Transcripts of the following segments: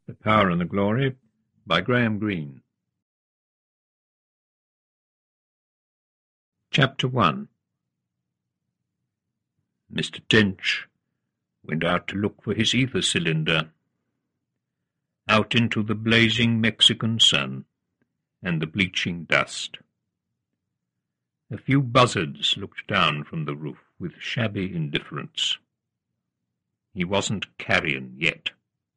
The Power and the Glory by Graham Greene. Chapter 1. Mr. Tench went out to look for his ether cylinder, out into the blazing Mexican sun and the bleaching dust. A few buzzards looked down from the roof with shabby indifference. He wasn't carrion yet.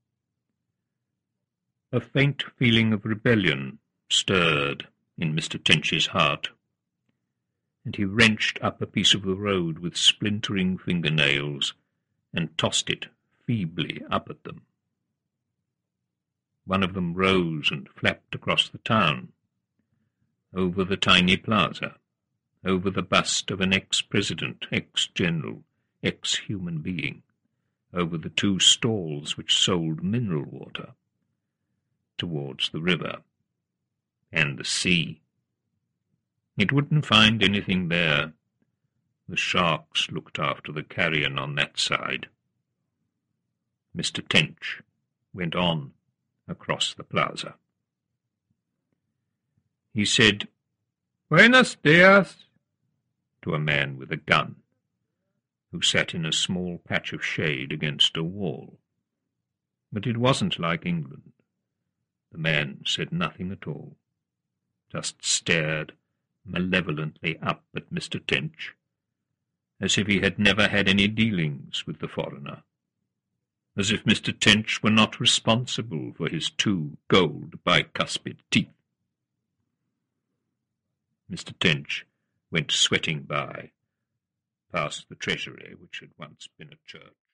A faint feeling of rebellion stirred in Mr. Tench's heart, and he wrenched up a piece of the road with splintering fingernails and tossed it feebly up at them. One of them rose and flapped across the town, over the tiny plaza, over the bust of an ex-president, ex-general, ex-human being, over the two stalls which sold mineral water, towards the river and the sea. It wouldn't find anything there. The sharks looked after the carrion on that side. Mr. Tench went on across the plaza. He said, "Buenos dias," to a man with a gun, who sat in a small patch of shade against a wall. But it wasn't like England. The man said nothing at all, just stared malevolently up at Mr. Tench, as if he had never had any dealings with the foreigner, as if Mr. Tench were not responsible for his two gold bicuspid teeth. Mr. Tench went sweating by, past the treasury which had once been a church.